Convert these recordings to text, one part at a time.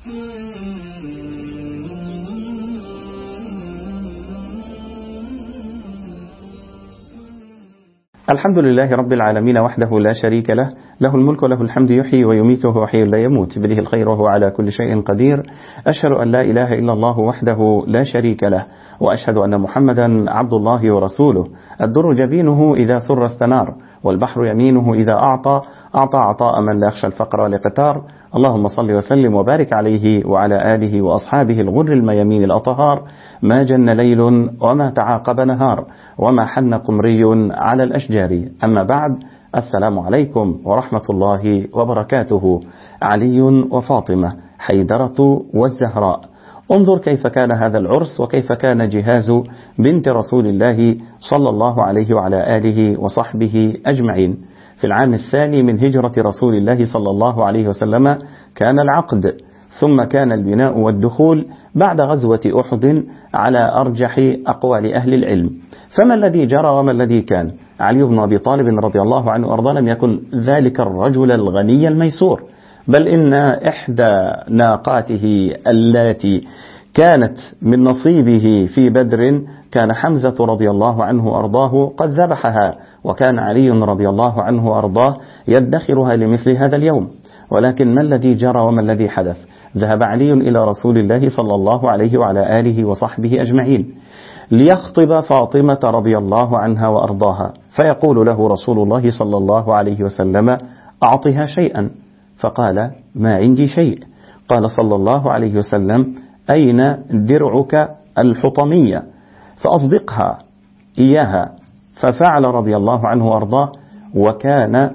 الحمد لله رب العالمين وحده لا شريك له، له الملك وله الحمد، يحيي ويميت وهو حي لا يموت، بيده الخير وهو على كل شيء قدير. أشهد أن لا إله إلا الله وحده لا شريك له، وأشهد أن محمدا عبد الله ورسوله. الدر جبينه إذا سر استنار، والبحر يمينه إذا أعطى عطاء من لا يخشى الفقر والاقتار. اللهم صل وسلم وبارك عليه وعلى آله وأصحابه الغر الميامين الأطهار. ما جن ليل وما تعاقب نهار، وما حن قمري على الأشجار. أما بعد، السلام عليكم ورحمة الله وبركاته. علي وفاطمة، حيدرة والزهراء. انظر كيف كان هذا العرس، وكيف كان جهاز بنت رسول الله صلى الله عليه وعلى آله وصحبه أجمعين. في العام الثاني من هجرة رسول الله صلى الله عليه وسلم كان العقد، ثم كان البناء والدخول بعد غزوة أحد على أرجح أقوال أهل العلم. فما الذي جرى وما الذي كان؟ علي بن أبي طالب رضي الله عنه وأرضاه لم يكن ذلك الرجل الغني الميسور، بل إن إحدى ناقاته التي كانت من نصيبه في بدر كان حمزة رضي الله عنه وأرضاه قد ذبحها، وكان علي رضي الله عنه وأرضاه يدخرها لمثل هذا اليوم. ولكن ما الذي جرى وما الذي حدث؟ ذهب علي إلى رسول الله صلى الله عليه وعلى آله وصحبه أجمعين ليخطب فاطمة رضي الله عنها وأرضاها، فيقول له رسول الله صلى الله عليه وسلم: أعطها شيئا. فقال: ما عندي شيء. قال صلى الله عليه وسلم: أين درعك الحطمية؟ فأصدقها إياها. ففعل رضي الله عنه وأرضاه، وكان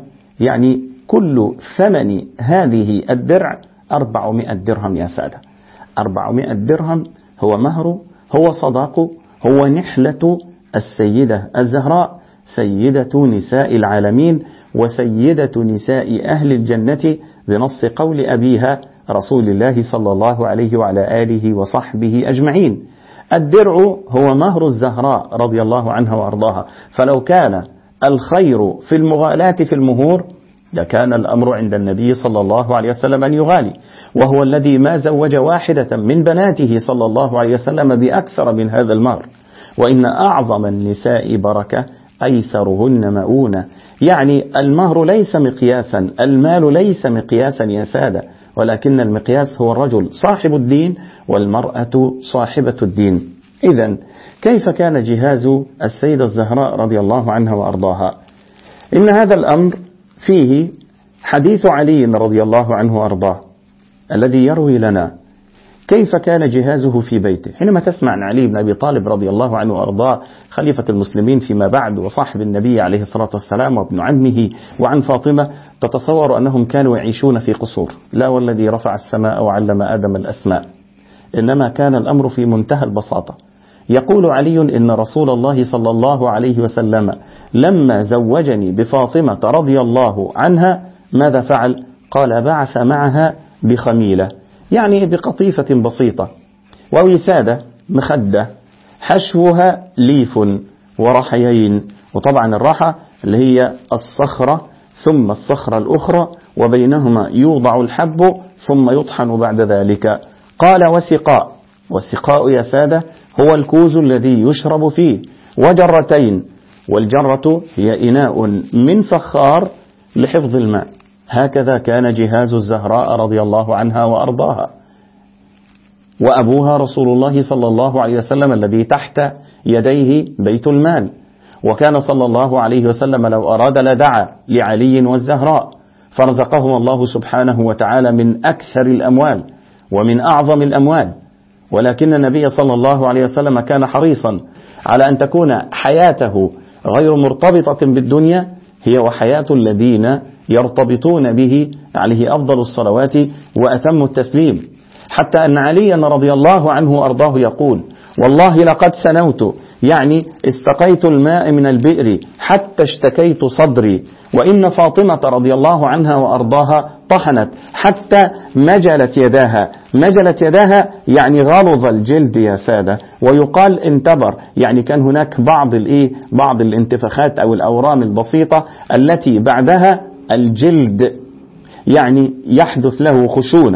كل ثمن هذه الدرع 400 درهم يا سادة. 400 درهم هو مهر، هو صداق، هو نحلة السيدة الزهراء، سيدة نساء العالمين وسيدة نساء أهل الجنة بنص قول أبيها رسول الله صلى الله عليه وعلى آله وصحبه أجمعين. الدرع هو مهر الزهراء رضي الله عنها وأرضاها. فلو كان الخير في المغالاة في المهور لكان الأمر عند النبي صلى الله عليه وسلم أن يغالي، وهو الذي ما زوج واحدة من بناته صلى الله عليه وسلم بأكثر من هذا المهر. وإن أعظم النساء بركة أيسرهن مؤونة. المهر ليس مقياسا، المال ليس مقياسا يا سادة، ولكن المقياس هو الرجل صاحب الدين والمرأة صاحبة الدين. إذن كيف كان جهاز السيدة الزهراء رضي الله عنها وأرضاها؟ إن هذا الأمر فيه حديث علي رضي الله عنه وأرضاه الذي يروي لنا كيف كان جهازه في بيته. حينما تسمع عن علي بن أبي طالب رضي الله عنه وأرضاه خليفة المسلمين فيما بعد وصاحب النبي عليه الصلاة والسلام وابن عمه، وعن فاطمة، تتصور أنهم كانوا يعيشون في قصور. لا والذي رفع السماء وعلم آدم الأسماء، إنما كان الأمر في منتهى البساطة. يقول علي إن رسول الله صلى الله عليه وسلم لما زوجني بفاطمة رضي الله عنها ماذا فعل؟ قال: بعث معها بخميلة، بقطيفة بسيطة، ووسادة مخدة حشوها ليف ورحيين. وطبعا الرحى اللي هي الصخرة ثم الصخرة الأخرى وبينهما يوضع الحب ثم يطحن بعد ذلك. قال: وسقاء. والسقاء يا سادة هو الكوز الذي يشرب فيه، وجرتين، والجرة هي إناء من فخار لحفظ الماء. هكذا كان جهاز الزهراء رضي الله عنها وأرضاها. وأبوها رسول الله صلى الله عليه وسلم الذي تحت يديه بيت المال، وكان صلى الله عليه وسلم لو أراد لدعا لعلي والزهراء فرزقهم الله سبحانه وتعالى من أكثر الأموال ومن أعظم الأموال. ولكن النبي صلى الله عليه وسلم كان حريصا على أن تكون حياته غير مرتبطة بالدنيا، هي وحياة الذين يرتبطون به عليه أفضل الصلوات وأتم التسليم. حتى أن عليا رضي الله عنه وأرضاه يقول: والله لقد سنوت، استقيت الماء من البئر حتى اشتكيت صدري. وإن فاطمة رضي الله عنها وأرضاها طحنت حتى مجلت يداها غلظ الجلد يا سادة. ويقال انتبر، كان هناك بعض الانتفاخات أو الأورام البسيطة التي بعدها الجلد يحدث له خشونة.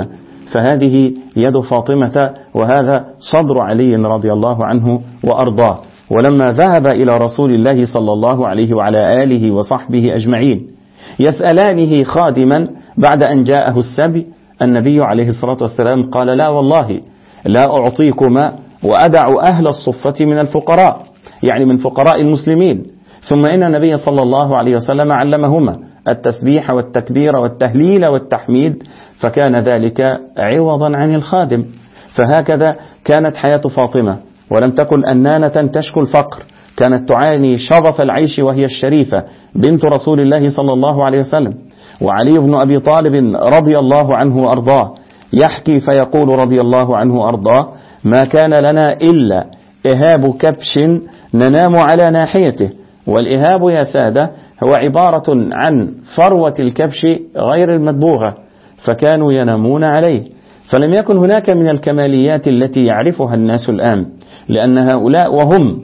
فهذه يد فاطمة وهذا صدر علي رضي الله عنه وأرضاه. ولما ذهب إلى رسول الله صلى الله عليه وعلى آله وصحبه أجمعين يسألانه خادما بعد أن جاءه السبي، النبي عليه الصلاة والسلام قال: لا والله لا أعطيكما وأدع أهل الصفة من الفقراء، يعني من فقراء المسلمين. ثم إن النبي صلى الله عليه وسلم علمهما التسبيح والتكبير والتهليل والتحميد، فكان ذلك عوضا عن الخادم. فهكذا كانت حياة فاطمة، ولم تكن أنانة تشكو الفقر، كانت تعاني شظف العيش وهي الشريفة بنت رسول الله صلى الله عليه وسلم. وعلي بن أبي طالب رضي الله عنه وأرضاه يحكي فيقول رضي الله عنه وأرضاه: ما كان لنا إلا إهاب كبش ننام على ناحيته. والإهاب يا سادة هو عبارة عن فروة الكبش غير المدبوغة، فكانوا ينامون عليه. فلم يكن هناك من الكماليات التي يعرفها الناس الآن، لأن هؤلاء وهم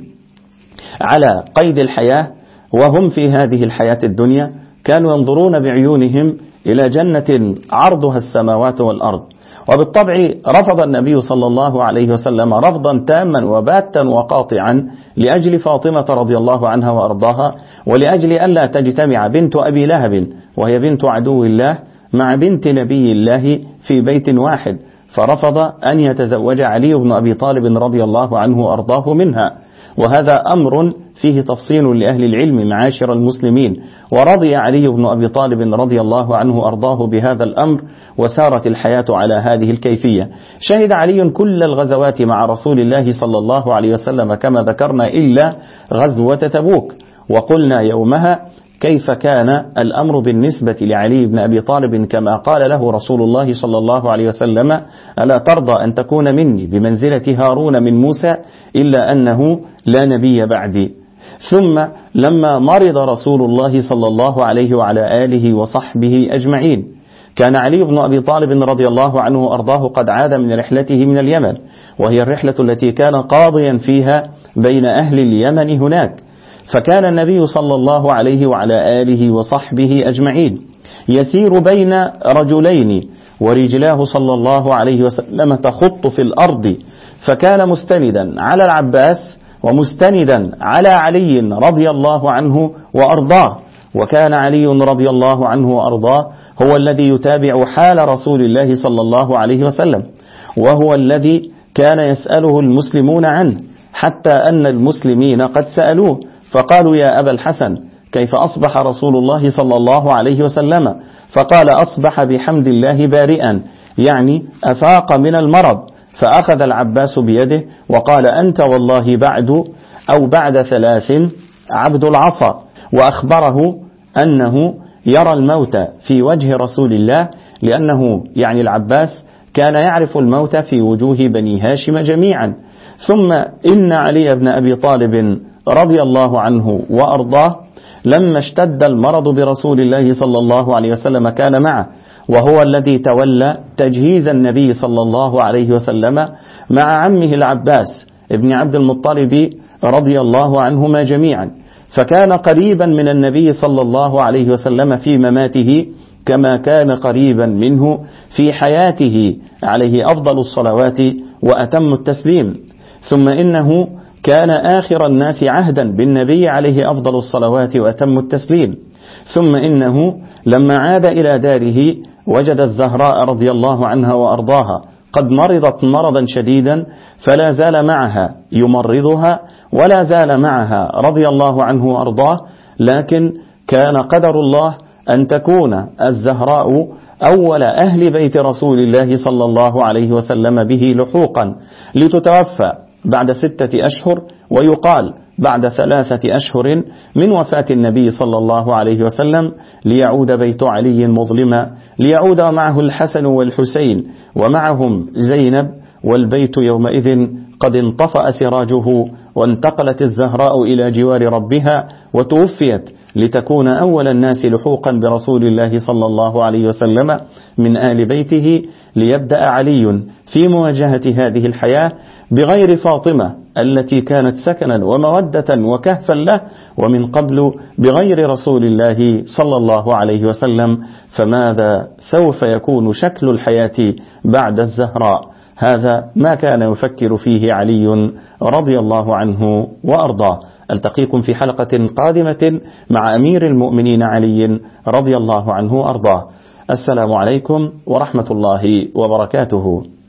على قيد الحياة وهم في هذه الحياة الدنيا كانوا ينظرون بعيونهم إلى جنة عرضها السماوات والأرض. وبالطبع رفض النبي صلى الله عليه وسلم رفضا تاما وباتا وقاطعا لأجل فاطمة رضي الله عنها وأرضاها، ولأجل ألا تجتمع بنت أبي لهب وهي بنت عدو الله مع بنت نبي الله في بيت واحد، فرفض أن يتزوج علي بن أبي طالب رضي الله عنه وأرضاه منها. وهذا أمر فيه تفصيل لأهل العلم معاشر المسلمين. ورضي علي بن أبي طالب رضي الله عنه وأرضاه بهذا الأمر، وسارت الحياة على هذه الكيفية. شهد علي كل الغزوات مع رسول الله صلى الله عليه وسلم كما ذكرنا إلا غزوة تبوك. وقلنا يومها كيف كان الأمر بالنسبة لعلي بن أبي طالب، كما قال له رسول الله صلى الله عليه وسلم: ألا ترضى أن تكون مني بمنزلة هارون من موسى إلا أنه لا نبي بعدي. ثم لما مرض رسول الله صلى الله عليه وعلى آله وصحبه أجمعين كان علي بن أبي طالب رضي الله عنه وأرضاه قد عاد من رحلته من اليمن، وهي الرحلة التي كان قاضيا فيها بين أهل اليمن هناك. فكان النبي صلى الله عليه وعلى آله وصحبه أجمعين يسير بين رجلين ورجلاه صلى الله عليه وسلم تخط في الأرض، فكان مستندا على العباس ومستندا على علي رضي الله عنه وأرضاه. وكان علي رضي الله عنه وأرضاه هو الذي يتابع حال رسول الله صلى الله عليه وسلم، وهو الذي كان يسأله المسلمون عنه، حتى أن المسلمين قد سألوه فقالوا: يا أبا الحسن كيف أصبح رسول الله صلى الله عليه وسلم؟ فقال: أصبح بحمد الله بارئا، يعني أفاق من المرض. فأخذ العباس بيده وقال: أنت والله بعد 3 عبد العصا. وأخبره أنه يرى الموت في وجه رسول الله، لأنه يعني العباس كان يعرف الموت في وجوه بني هاشم جميعا. ثم إن علي بن أبي طالب رضي الله عنه وأرضاه لما اشتد المرض برسول الله صلى الله عليه وسلم كان معه، وهو الذي تولى تجهيز النبي صلى الله عليه وسلم مع عمه العباس ابن عبد المطلب رضي الله عنهما جميعا. فكان قريبا من النبي صلى الله عليه وسلم في مماته كما كان قريبا منه في حياته، عليه أفضل الصلوات وأتم التسليم. ثم إنه كان آخر الناس عهدا بالنبي عليه أفضل الصلوات وأتم التسليم. ثم إنه لما عاد إلى داره وجد الزهراء رضي الله عنها وأرضاها قد مرضت مرضا شديدا، فلا زال معها يمرضها ولا زال معها رضي الله عنه وأرضاه. لكن كان قدر الله أن تكون الزهراء أول أهل بيت رسول الله صلى الله عليه وسلم به لحوقا، لتتوفى بعد 6 أشهر، ويقال بعد 3 أشهر من وفاة النبي صلى الله عليه وسلم، ليعود بيت علي مظلما، ليعود معه الحسن والحسين ومعهم زينب، والبيت يومئذ قد انطفأ سراجه، وانتقلت الزهراء إلى جوار ربها وتوفيت لتكون أول الناس لحوقا برسول الله صلى الله عليه وسلم من آل بيته. ليبدأ علي في مواجهة هذه الحياة بغير فاطمة التي كانت سكنا ومودة وكهفا له، ومن قبل بغير رسول الله صلى الله عليه وسلم، فماذا سوف يكون شكل الحياة بعد الزهراء؟ هذا ما كان يفكر فيه علي رضي الله عنه وأرضاه. ألتقيكم في حلقة قادمة مع أمير المؤمنين علي رضي الله عنه وأرضاه. السلام عليكم ورحمة الله وبركاته.